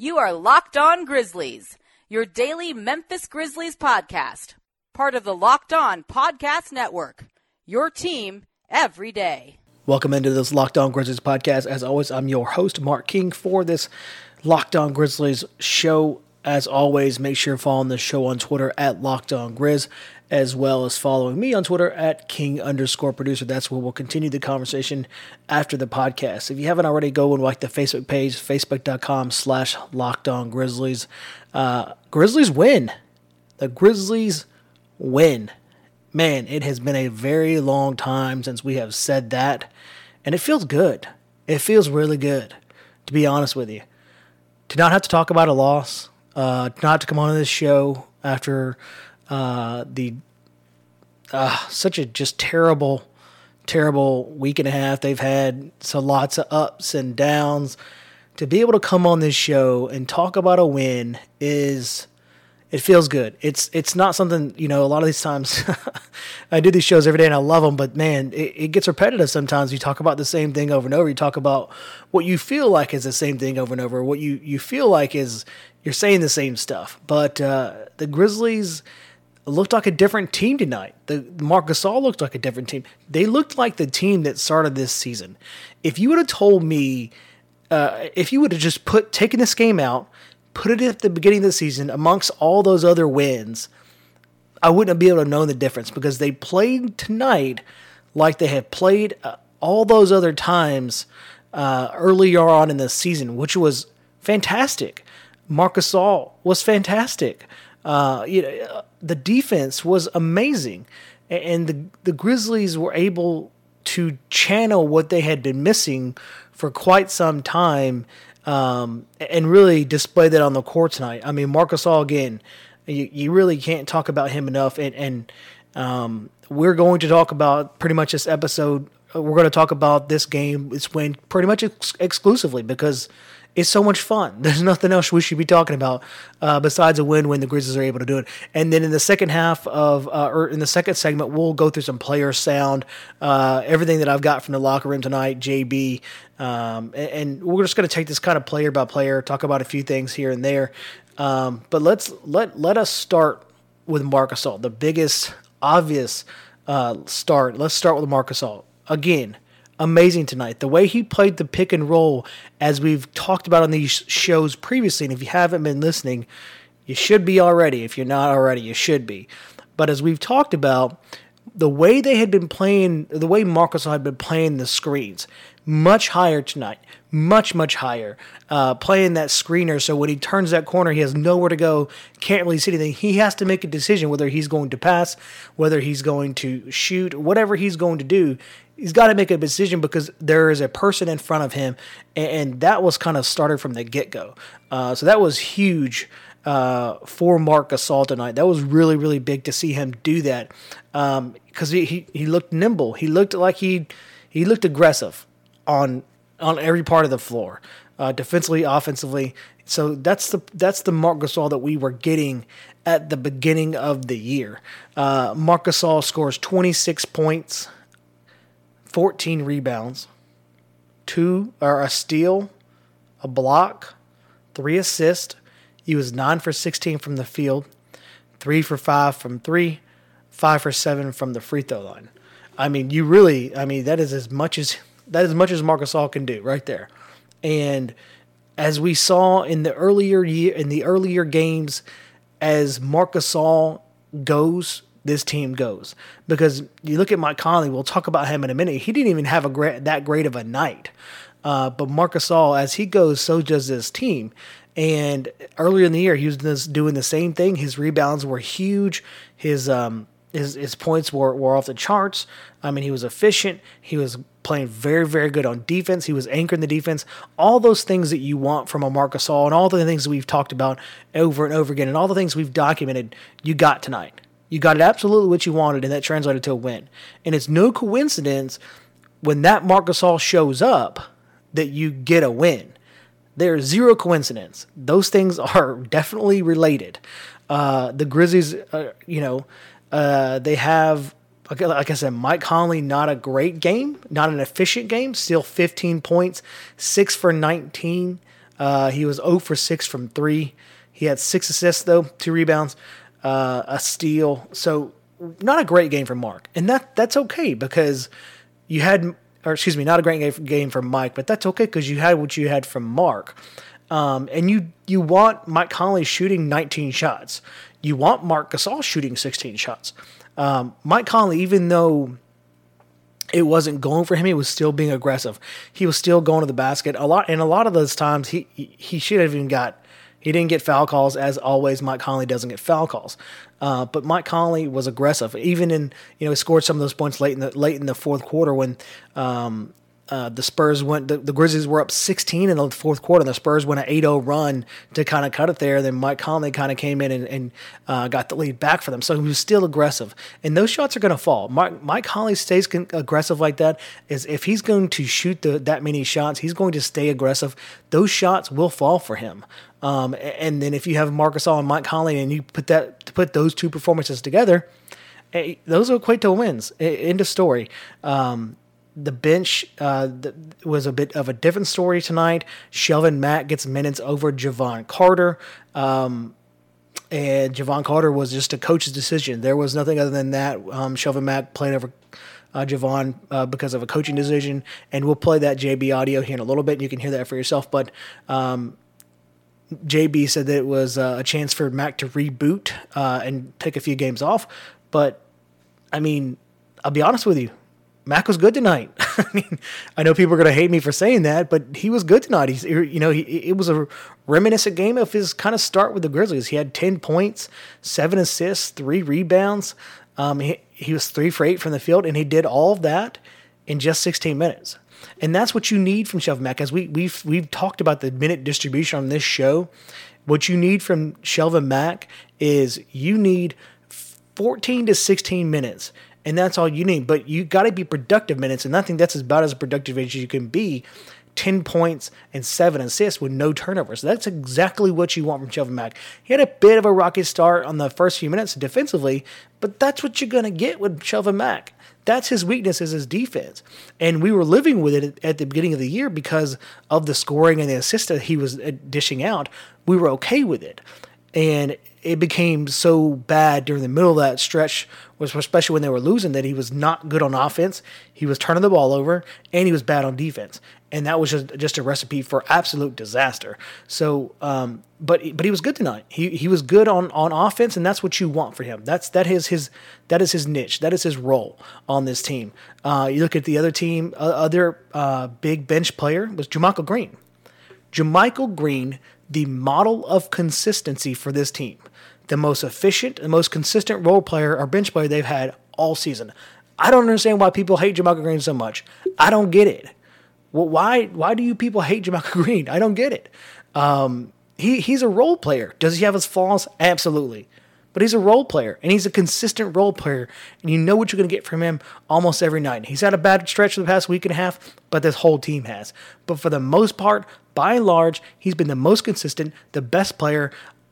You are Locked On Grizzlies, your daily Memphis Grizzlies podcast. Part of the Locked On Podcast Network, your team every day. Welcome into this Locked On Grizzlies podcast. As always, I'm your host, Mark King, for this Locked On Grizzlies show. As always, make sure you're following the show on Twitter at Locked On Grizz, as well as following me on Twitter at King_producer. That's where we'll continue the conversation after the podcast. If you haven't already, go and like the Facebook page, facebook.com/LockedOnGrizzlies. Grizzlies win. The Grizzlies win. Man, it has been a very long time since we have said that, and it feels good. It feels really good, to be honest with you. To not have to talk about a loss, not to come on this show after such a just terrible week and a half they've had. So lots of ups and downs. To be able to come on this show and talk about a win it feels good. It's not something, a lot of these times I do these shows every day and I love them, but man, it gets repetitive sometimes. You talk about the same thing over and over. You talk about what you feel like is the same thing over and over. What you feel like is you're saying the same stuff. But the Grizzlies looked like a different team tonight. Marc Gasol looked like a different team. They looked like the team that started this season. If you would have told me, if you would have just taken this game out, put it at the beginning of the season amongst all those other wins, I wouldn't be able to know the difference because they played tonight like they have played all those other times earlier on in the season, which was fantastic. Marc Gasol was fantastic. The defense was amazing, and the Grizzlies were able to channel what they had been missing for quite some time, and really display that on the court tonight. I mean, Marc Gasol, again, you really can't talk about him enough, and we're going to talk about pretty much this episode. We're going to talk about this game, its win, pretty much exclusively because it's so much fun. There's nothing else we should be talking about besides a win when the Grizzlies are able to do it. And then in the second half or in the second segment, we'll go through some player sound, everything that I've got from the locker room tonight, JB, and we're just going to take this kind of player by player, talk about a few things here and there. But let us start with Marc Gasol, the biggest obvious start. Let's start with Marc Gasol again. Amazing tonight. The way he played the pick and roll, as we've talked about on these shows previously, and if you haven't been listening, you should be already. If you're not already, you should be. But as we've talked about, the way they had been playing, the way Marc Gasol had been playing the screens, much higher tonight, much higher, playing that screener. So when he turns that corner, he has nowhere to go, can't really see anything. He has to make a decision whether he's going to pass, whether he's going to shoot, whatever he's going to do. He's got to make a decision because there is a person in front of him, and that was kind of started from the get-go. So that was huge for Marc Gasol tonight. That was really, really big to see him do that because he looked nimble. He looked like he looked aggressive on every part of the floor, defensively, offensively. So that's the Marc Gasol that we were getting at the beginning of the year. Marc Gasol scores 26 points, 14 rebounds, a steal, a block, 3 assists. He was 9 for 16 from the field, 3 for 5 from 3, 5 for 7 from the free throw line. I mean, that is as much as Marc Gasol can do right there. And as we saw in the earlier games, as Marc Gasol goes, this team goes. Because you look at Mike Conley, we'll talk about him in a minute. He didn't even have that great of a night. But Marc Gasol, as he goes, so does this team. And earlier in the year, he was doing the same thing. His rebounds were huge. His points were off the charts. I mean, he was efficient. He was playing very, very good on defense. He was anchoring the defense. All those things that you want from a Marc Gasol and all the things that we've talked about over and over again and all the things we've documented, you got tonight. You got it absolutely what you wanted, and that translated to a win. And it's no coincidence when that Marc Gasol shows up that you get a win. There's zero coincidence. Those things are definitely related. The Grizzlies, they have, like I said, Mike Conley, not a great game, not an efficient game, still 15 points, 6 for 19 He was 0 for 6 from 3. He had 6 assists, though, 2 rebounds, a steal. So not a great game for Mark. And that's okay because you had, or excuse me, not a great game for Mike, but that's okay because you had what you had from Mark. And you want Mike Conley shooting 19 shots. You want Marc Gasol shooting 16 shots. Mike Conley, even though it wasn't going for him, he was still being aggressive. He was still going to the basket a lot, and a lot of those times he should have even he didn't get foul calls. As always, Mike Conley doesn't get foul calls. But Mike Conley was aggressive, even in he scored some of those points late in the fourth quarter when the Spurs went. The Grizzlies were up 16 in the fourth quarter, and the Spurs went an 8-0 run to kind of cut it there. Then Mike Conley kind of came in and got the lead back for them. So he was still aggressive, and those shots are going to fall. Mike Conley stays aggressive like that. Is if he's going to shoot that many shots, he's going to stay aggressive. Those shots will fall for him. And then if you have Marc Gasol and Mike Conley, and you put those two performances together, those will equate to wins. End of story. The bench was a bit of a different story tonight. Shelvin Mack gets minutes over Jevon Carter. And Jevon Carter was just a coach's decision. There was nothing other than that. Shelvin Mack played over Jevon because of a coaching decision. And we'll play that JB audio here in a little bit. And you can hear that for yourself. But JB said that it was a chance for Mack to reboot and take a few games off. But, I mean, I'll be honest with you. Mack was good tonight. I mean, I know people are going to hate me for saying that, but he was good tonight. It was a reminiscent game of his kind of start with the Grizzlies. He had 10 points, 7 assists, 3 rebounds. He was 3 for 8 from the field, and he did all of that in just 16 minutes. And that's what you need from Shelvin Mack. As we've talked about the minute distribution on this show, what you need from Shelvin Mack is you need 14 to 16 minutes. And that's all you need. But you got to be productive minutes, and I think that's about as productive as you can be. 10 points and 7 assists with no turnovers. That's exactly what you want from Shelvin Mack. He had a bit of a rocky start on the first few minutes defensively, but that's what you're going to get with Shelvin Mack. That's his weakness, is his defense. And we were living with it at the beginning of the year because of the scoring and the assists that he was dishing out. We were okay with it. And it became so bad during the middle of that stretch, especially when they were losing, that he was not good on offense. He was turning the ball over, and he was bad on defense. And that was just a recipe for absolute disaster. So, but he was good tonight. He was good on offense, and that's what you want for him. That is his niche. That is his role on this team. You look at the other team, big bench player was JaMychal Green. JaMychal Green, the model of consistency for this team. The most efficient, the most consistent role player or bench player they've had all season. I don't understand why people hate JaMychal Green so much. I don't get it. Well, why do you people hate JaMychal Green? I don't get it. He's a role player. Does he have his flaws? Absolutely. But he's a role player, and he's a consistent role player, and you know what you're going to get from him almost every night. He's had a bad stretch for the past week and a half, but this whole team has. But for the most part, by and large, he's been the most consistent, the best player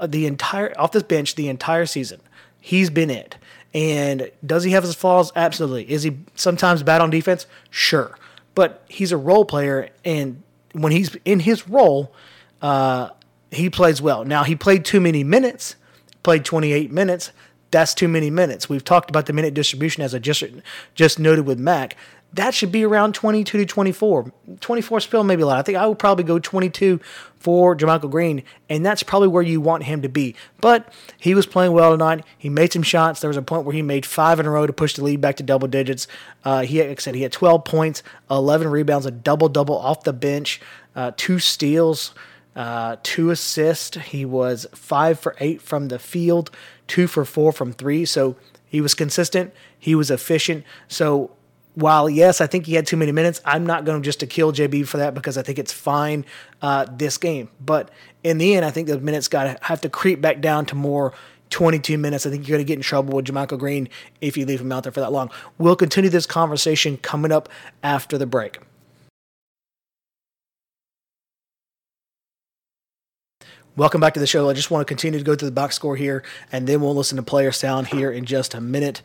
off this bench the entire season. He's been it. And does he have his flaws? Absolutely. Is he sometimes bad on defense? Sure. But he's a role player, and when he's in his role, he plays well. Now, he played too many minutes, played 28 minutes. That's too many minutes. We've talked about the minute distribution, as I just noted with Mac. That should be around 22 to 24. 24 still maybe a lot. I think I would probably go 22 for JaMychal Green, and that's probably where you want him to be. But he was playing well tonight. He made some shots. There was a point where he made 5 in a row to push the lead back to double digits. Like I said, he had 12 points, 11 rebounds, a double-double off the bench, 2 steals, 2 assists. He was 5 for 8 from the field, 2 for 4 from 3. So he was consistent. He was efficient. So while, yes, I think he had too many minutes, I'm not going to kill JB for that because I think it's fine this game. But in the end, I think the minutes have to creep back down to more 22 minutes. I think you're going to get in trouble with JaMychal Green if you leave him out there for that long. We'll continue this conversation coming up after the break. Welcome back to the show. I just want to continue to go through the box score here, and then we'll listen to player sound here in just a minute.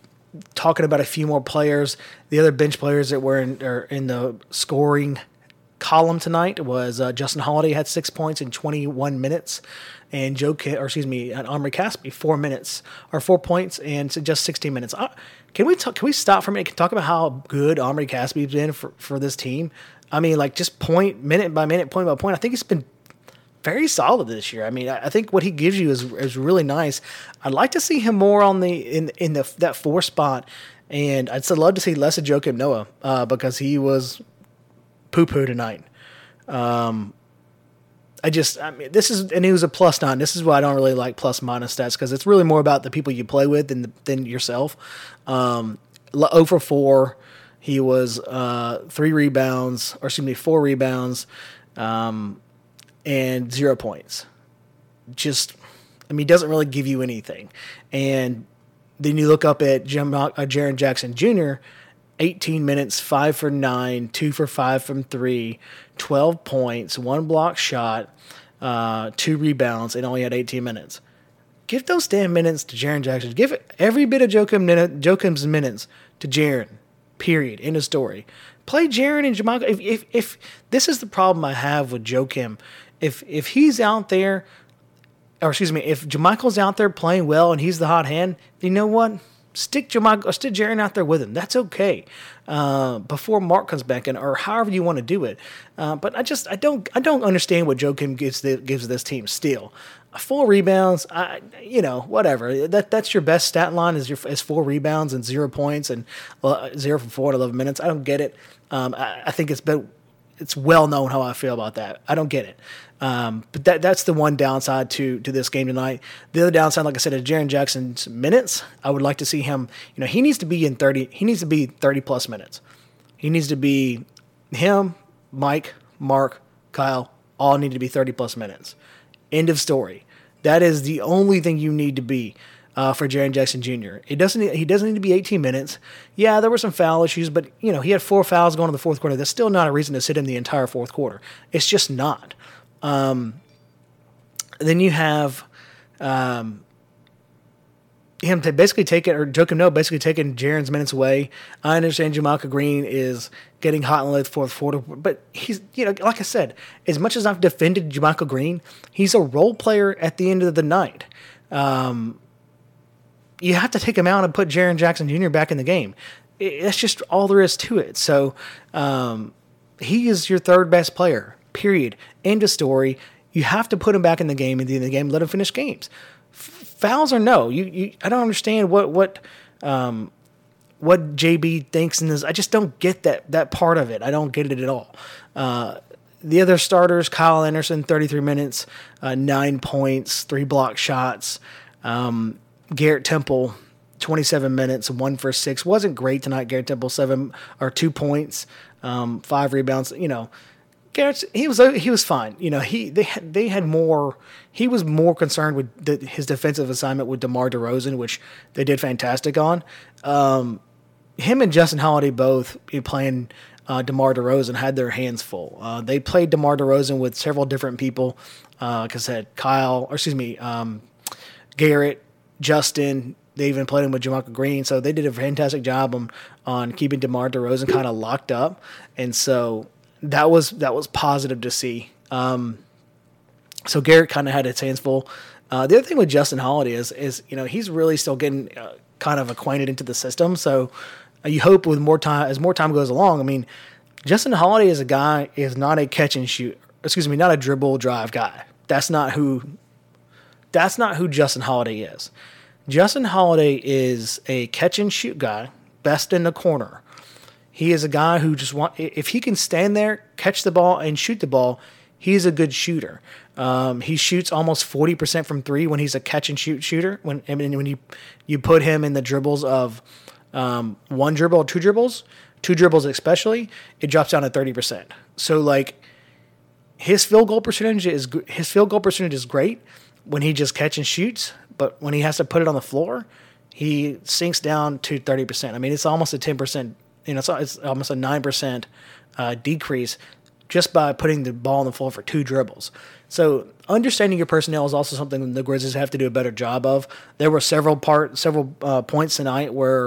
Talking about a few more players, the other bench players that were in the scoring column tonight was Justin Holiday had 6 points in 21 minutes, and Omri Caspi 4 minutes or 4 points in just 16 minutes. Can we stop for a minute and talk about how good Omri Caspi's been for this team? I mean, like just minute by minute, point by point. I think he's been very solid this year. I mean, I think what he gives you is really nice. I'd like to see him more on that 4 spot, and I'd still love to see less of Joakim Noah because he was poo-poo tonight. He was a +9. This is why I don't really like plus-minus stats, because it's really more about the people you play with than yourself. 0 for 4. He was 4 rebounds, and 0 points. He doesn't really give you anything. And then you look up at Jaren Jackson Jr., 18 minutes, 5 for 9, 2 for 5 from 3, 12 points, 1 block shot, 2 rebounds, and only had 18 minutes. Give those damn minutes to Jaren Jackson. Give every bit of Joakim's minutes to Jaren. Period. End of story. Play Jaren and JaMychal. If this is the problem I have with Joakim, if he's out there, if JaMychal's out there playing well and he's the hot hand, you know what? Stick Jaren out there with him. That's okay. Before Mark comes back in, or however you want to do it. But I don't understand what Joakim gives this team still. 4 rebounds, whatever. That's your best stat line is 4 rebounds and 0 points and 0 for 4 in 11 minutes. I don't get it. I think it's well known how I feel about that. I don't get it. But that's the one downside to this game tonight. The other downside, like I said, is Jaren Jackson's minutes. I would like to see him, he needs to be 30 plus minutes. He needs to be him, Mike, Mark, Kyle, all need to be 30 plus minutes. End of story. That is the only thing you need to be for Jaren Jackson Jr. He doesn't need to be 18 minutes. Yeah, there were some foul issues, but he had 4 fouls going in the fourth quarter. That's still not a reason to sit him the entire fourth quarter. It's just not. Then you have him to basically Joakim Noah basically taking Jaren's minutes away. I understand JaMychal Green is getting hot in the fourth quarter, but he's, like I said, as much as I've defended JaMychal Green, he's a role player at the end of the night. You have to take him out and put Jaren Jackson Jr. back in the game. That's just all there is to it. So he is your third best player, period. End of story. You have to put him back in the game, at the end of the game, let him finish games. Fouls or no, I don't understand what JB thinks in this. I just don't get that part of it. I don't get it at all. The other starters, Kyle Anderson, 33 minutes, 9 points, 3 block shots. Garrett Temple, 27 minutes, 1 for 6. Wasn't great tonight. Garrett Temple, 2 points, 5 rebounds. Garrett, he was fine. They had more. He was more concerned with his defensive assignment with DeMar DeRozan, which they did fantastic on. Him and Justin Holiday both playing DeMar DeRozan had their hands full. They played DeMar DeRozan with several different people. Like I said, Garrett, Justin. They even played him with JaMychal Green, so they did a fantastic job on keeping DeMar DeRozan kind of locked up, and so. That was positive to see. So Garrett kind of had his hands full. The other thing with Justin Holiday is he's really still getting kind of acquainted into the system. So you hope with more time, as more time goes along. I mean, Justin Holiday is not a catch and shoot. Not a dribble drive guy. That's not who Justin Holiday is. Justin Holiday is a catch and shoot guy, best in the corner. He is a guy who if he can stand there, catch the ball, and shoot the ball, he's a good shooter. He shoots almost 40% from 3 when he's a catch and shoot shooter. When you put him in the dribbles of 1 dribble or 2 dribbles especially, it drops down to 30%. So his field goal percentage is great when he just catch and shoots, but when he has to put it on the floor, he sinks down to 30%. I mean, it's almost a 10%. It's almost a 9% decrease just by putting the ball on the floor for 2 dribbles. So understanding your personnel is also something the Grizzlies have to do a better job of. There were several points tonight where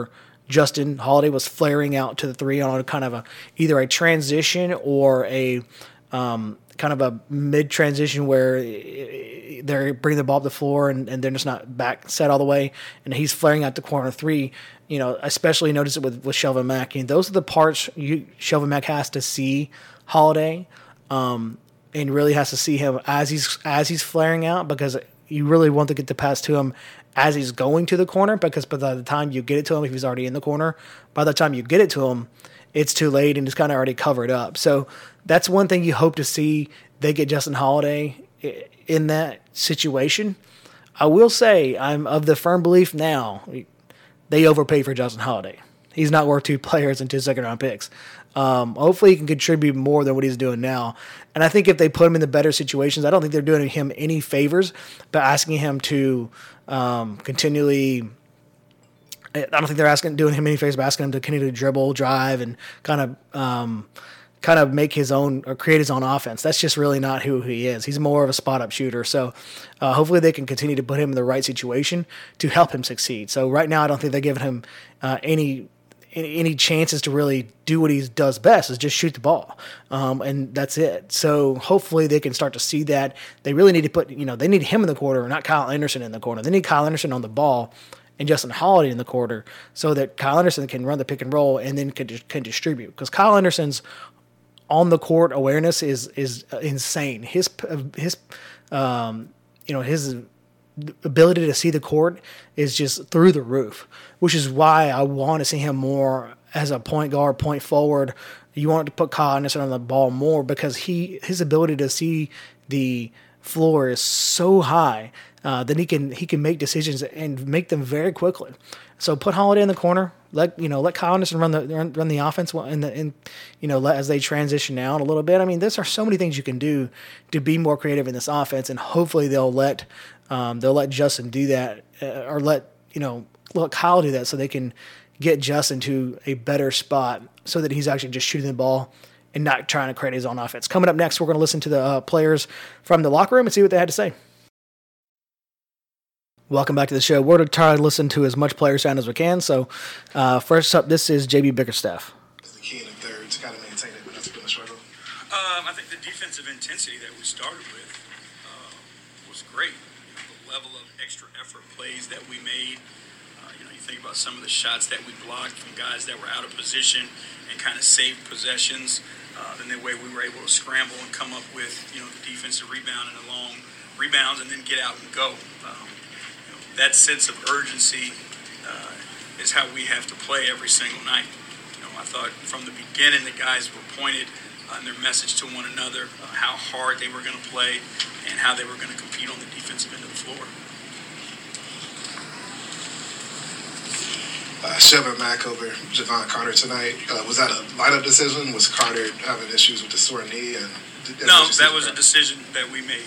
Justin Holiday was flaring out to the three on a kind of either a transition or a kind of a mid-transition where they're bringing the ball up the floor and they're just not back set all the way, and he's flaring out the corner three. Especially notice it with Shelvin Mack. Those are the parts Shelvin Mack has to see Holiday, and really has to see him as he's flaring out, because you really want to get the pass to him as he's going to the corner, because by the time you get it to him, if he's already in the corner, by the time you get it to him, it's too late and it's kind of already covered up. So that's one thing you hope to see. They get Justin Holiday in that situation. I will say I'm of the firm belief now they overpaid for Justin Holiday. He's not worth 2 players and 2 second-round picks. Hopefully he can contribute more than what he's doing now. And I think if they put him in the better situations, I don't think they're doing him any favors by asking him to continually – I don't think they're doing him any favors by asking him to continue to dribble, drive, and kind of make his own or create his own offense. That's just really not who he is. He's more of a spot-up shooter. So hopefully they can continue to put him in the right situation to help him succeed. So right now I don't think they're giving him any chances to really do what he does best, is just shoot the ball. And that's it. So hopefully they can start to see that. They really need to put, they need him in the corner, not Kyle Anderson in the corner. They need Kyle Anderson on the ball and Justin Holiday in the quarter, so that Kyle Anderson can run the pick and roll and then can distribute. Because Kyle Anderson's on the court awareness is insane. His ability to see the court is just through the roof, which is why I want to see him more as a point guard, point forward. You want to put Kyle Anderson on the ball more, because his ability to see the floor is so high that he can make decisions and make them very quickly. So put Holiday in the corner. Let Kyle Anderson run the offense as they transition out a little bit. I mean, there are so many things you can do to be more creative in this offense, and hopefully they'll let Justin do that, or let Kyle do that, so they can get Justin to a better spot so that he's actually just shooting the ball and not trying to create his own offense. Coming up next, we're going to listen to the players from the locker room and see what they had to say. Welcome back to the show. We're going to try to listen to as much player sound as we can. So first up, this is JB Bickerstaff. The key in the third to kind of maintain it, but that's been a struggle. I think the defensive intensity that we started with was great. The level of extra effort plays that we made. You think about some of the shots that we blocked from guys that were out of position and kind of saved possessions. Then the way we were able to scramble and come up with the defensive rebound and the long rebounds, and then get out and go. That sense of urgency is how we have to play every single night. I thought from the beginning the guys were pointed in their message to one another, how hard they were going to play and how they were going to compete on the defensive end of the floor. Shelvin Mack over Jevon Carter tonight. Was that a lineup decision? Was Carter having issues with the sore knee? No, that was a decision that we made.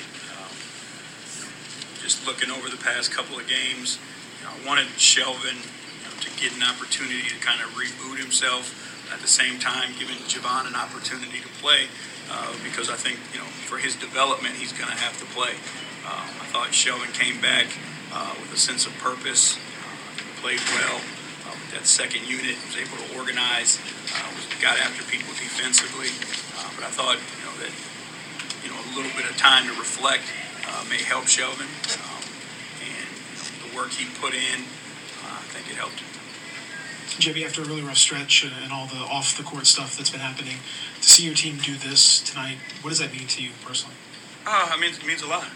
Just looking over the past couple of games, I wanted Shelvin to get an opportunity to kind of reboot himself, at the same time giving Jevon an opportunity to play, because I think for his development he's going to have to play. I thought Shelvin came back with a sense of purpose, played well with that second unit, was able to organize, got after people defensively. But I thought that a little bit of time to reflect may help Shelvin, and the work he put in, I think it helped him. JB, after a really rough stretch and all the off-the-court stuff that's been happening, to see your team do this tonight, what does that mean to you personally? It means a lot.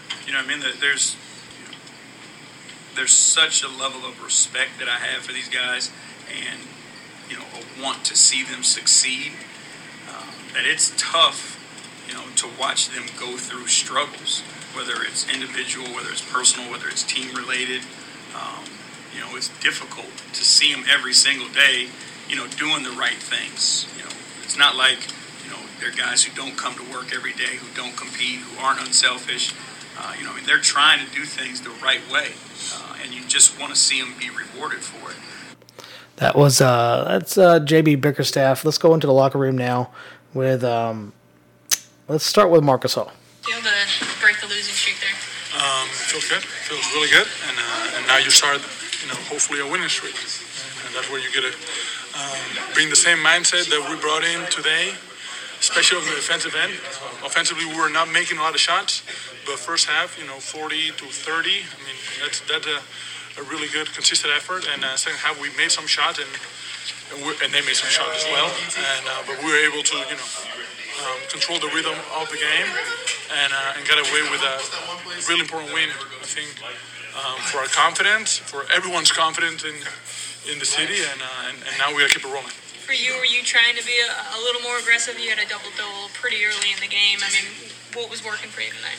There's such a level of respect that I have for these guys, and a want to see them succeed, that it's tough, to watch them go through struggles, whether it's individual, whether it's personal, whether it's team related. It's difficult to see them every single day, doing the right things. It's not like, they're guys who don't come to work every day, who don't compete, who aren't unselfish. They're trying to do things the right way, and you just want to see them be rewarded for it. That's JB Bickerstaff. Let's go into the locker room now with let's start with Marcus Hall. Able to break the losing streak there? Feels good. Feels really good, and now you start, hopefully a winning streak. And and that's where you get to bring the same mindset that we brought in today, especially on the defensive end. Offensively, we were not making a lot of shots, but first half, 40 to 30. I mean, that's a really good, consistent effort. And second half, we made some shots, and they made some shots as well. And but we were able to, control the rhythm of the game and get away with a really important win. I think for our confidence, for everyone's confidence in the city, and now we gotta keep it rolling. For you, were you trying to be a little more aggressive? You had a double-double pretty early in the game. I mean, what was working for you tonight?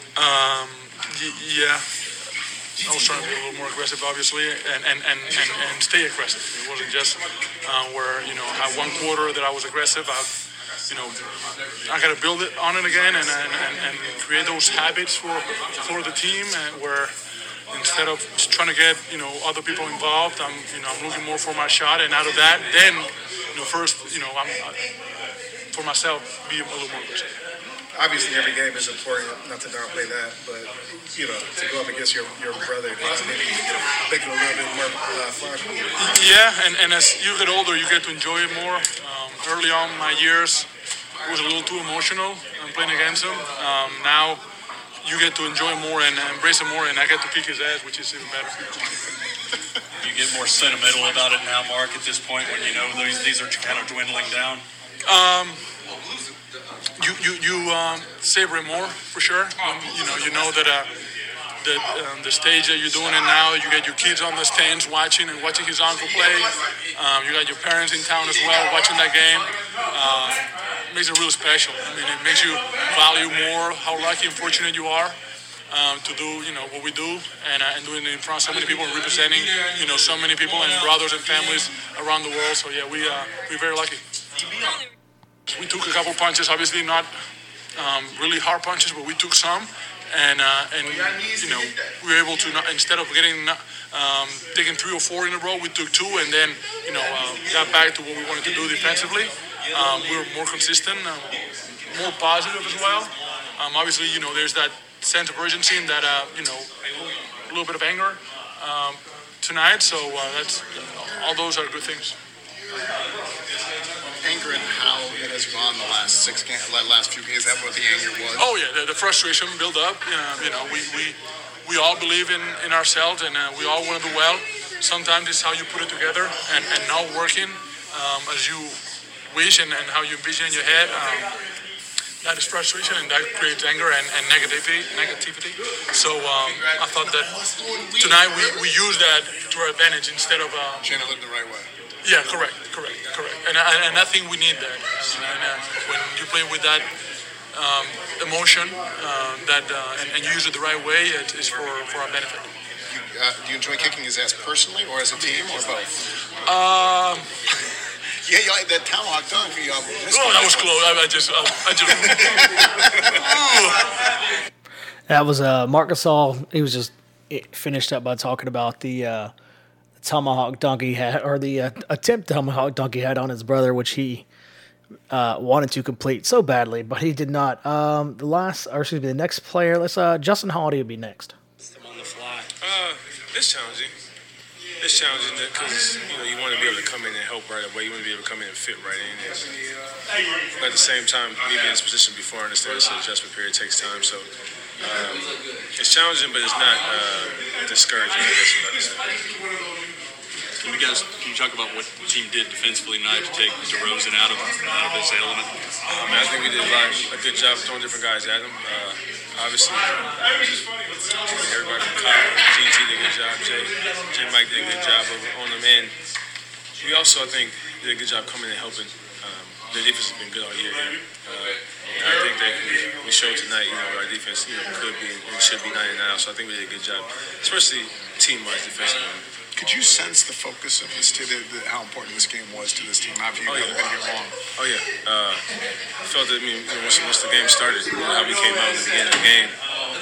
Yeah, I was trying to be a little more aggressive, obviously, and stay aggressive. It wasn't just where I had one quarter that I was aggressive. I got to build it on it again and create those habits for the team, where instead of trying to get other people involved, I'm looking more for my shot, and out of that, then first I'm for myself be a little more aggressive. Obviously, every game is important, not to downplay that, but to go up against your brother, maybe make it a little bit more fun. Yeah, and as you get older, you get to enjoy it more. Early on in my years, it was a little too emotional playing against him. Now you get to enjoy more and embrace it more, and I get to kick his ass, which is even better. You get more sentimental about it now, Mark, at this point when these are kind of dwindling down? You savor it more for sure. You know that the stage that you're doing it now, you get your kids on the stands watching his uncle play. You got your parents in town as well watching that game. It makes it really special. I mean, it makes you value more how lucky and fortunate you are to do what we do and doing it in front of so many people and representing so many people and brothers and families around the world. So yeah, we're very lucky. We took a couple punches, obviously not really hard punches, but we took some, and we were able to instead of taking 3 or 4 in a row, we took 2, and then got back to what we wanted to do defensively. We were more consistent, more positive as well. Obviously, there's that sense of urgency and that a little bit of anger tonight. So that's all those are good things. Anger and how it has gone the last few games. Is that what the anger was? Oh yeah, the frustration built up. We all believe in ourselves, and we all want to do well. Sometimes it's how you put it together and not working as you wish and how you envision in your head. That is frustration, and that creates anger and negativity. So I thought that tonight we use that to our advantage instead of trying to live the right way. Yeah, correct. And I think we need that. When you play with that emotion, and you use it the right way, it is for our benefit. Do you enjoy kicking his ass personally, or as a team, or both? Yeah, that tomahawk dunk for y'all. Oh, that was close. I just. That was Marc Gasol. He was just finished up by talking about the tomahawk dunk he had, or the attempt tomahawk dunk he had on his brother, which he wanted to complete so badly, but he did not. The next player. Let's Justin Holiday will be next. On the fly. It's challenging. It's challenging because you want to be able to come in and help right away. You want to be able to come in and fit right in. But at the same time, me being in this position before, I understand it's an adjustment period. It takes time. So it's challenging, but it's not discouraging, I guess what I say. Can you talk about what the team did defensively tonight to take DeRozan out of his element? I think we did a good job throwing different guys at him. Obviously, everybody from Kyle, GT did a good job. Jay Mike did a good job on them. And we also, I think, did a good job coming and helping. The defense has been good all year. I think that we showed tonight, our defense could be and should be 99. So I think we did a good job, especially team-wise defensively. Could you sense the focus of this team, how important this game was to this team? Obviously, you've never been here long. Oh, yeah. I felt that, once the game started, how we came out at the beginning of the game,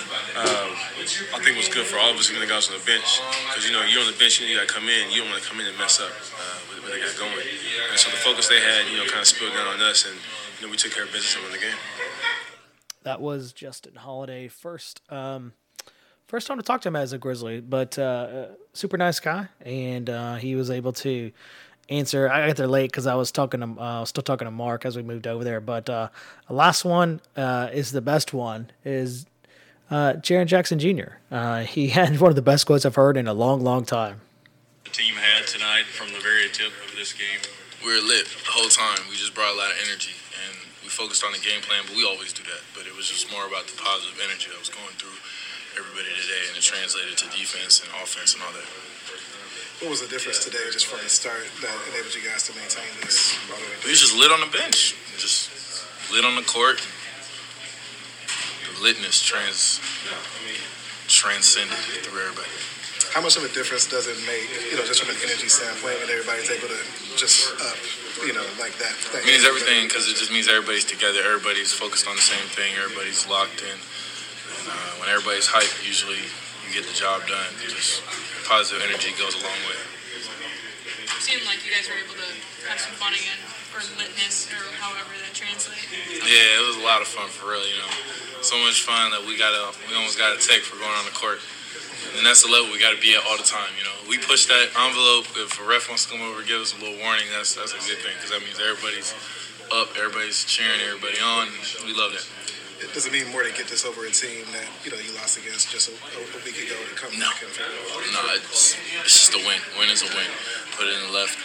I think it was good for all of us, even the guys on the bench. Because, you're on the bench and you got to come in. You don't want to come in and mess up what they got going. And so the focus they had, kind of spilled down on us, and, we took care of business and won the game. That was Justin Holiday. First First time to talk to him as a Grizzly, but super nice guy, and he was able to answer. I got there late because I was still talking to Mark as we moved over there. But the last one is the best one. Is Jaren Jackson Jr. He had one of the best quotes I've heard in a long, long time. The team had tonight from the very tip of this game. We were lit the whole time. We just brought a lot of energy, and we focused on the game plan, but we always do that. But it was just more about the positive energy that was going through everybody today, and it translated to defense and offense and all that. What was the difference today just from the start that enabled you guys to maintain this? We just lit on the bench, just lit on the court. The litness transcended through everybody. How much of a difference does it make, just from an energy standpoint, when everybody's able to just up, like that? It means everything because it just means everybody's together, everybody's focused on the same thing, everybody's locked in. And when everybody's hyped, usually you get the job done. Just positive energy goes a long way. It seemed like you guys were able to have some fun again, or litness, or however that translates. Yeah, it was a lot of fun for real, So much fun that we almost got a tech for going on the court. And that's the level we got to be at all the time, We push that envelope. If a ref wants to come over and give us a little warning, that's a good thing because that means everybody's up, everybody's cheering everybody on. We love that. It doesn't mean more to get this over a team that you lost against just a week ago to come back and No, it's just a win. Win is a win. Put it in the left.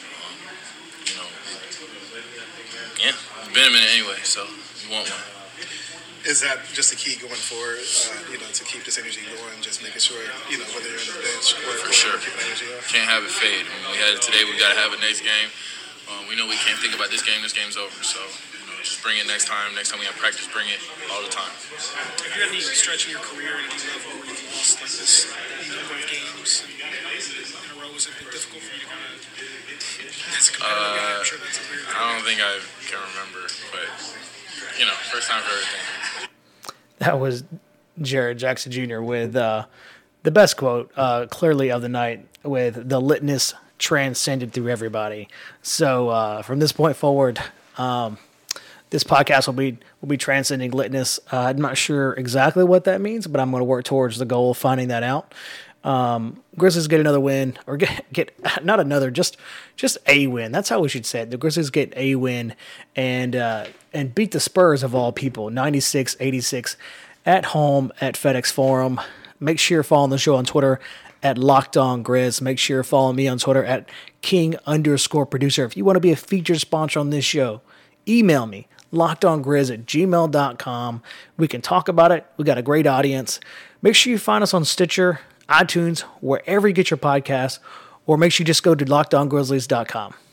Yeah, it's been a minute anyway, so you want one. Is that just the key going forward, to keep this energy going, just making sure, whether you're on the bench or for sure. Keep energy up? Can't have it fade. I mean, we had it today, we got to have it next game. We know we can't think about this game's over, so just bring it next time we have practice, bring it all the time. Have you had any stretch in your career at any level where you've lost like this number of games in a row? Has it been difficult for you to kind of, as a competitive guy, I'm sure that's a weird thing. I don't think I can remember, but, first time for everything. That was Jaren Jackson Jr. with the best quote, clearly, of the night, with the litness transcended through everybody. So from this point forward, this podcast will be transcending litness. I'm not sure exactly what that means, but I'm going to work towards the goal of finding that out. Grizzlies get another win, or get not another, just a win. That's how we should say it. The Grizzlies get a win and beat the Spurs of all people, 96-86 at home at FedEx Forum. Make sure you're following the show on Twitter at LockedOnGrizz. Make sure you're following me on Twitter at King_producer. If you want to be a featured sponsor on this show, email me, LockedOnGrizz@gmail.com. We can talk about it. We got a great audience. Make sure you find us on Stitcher, iTunes, wherever you get your podcasts, or make sure you just go to LockedOnGrizzlies.com.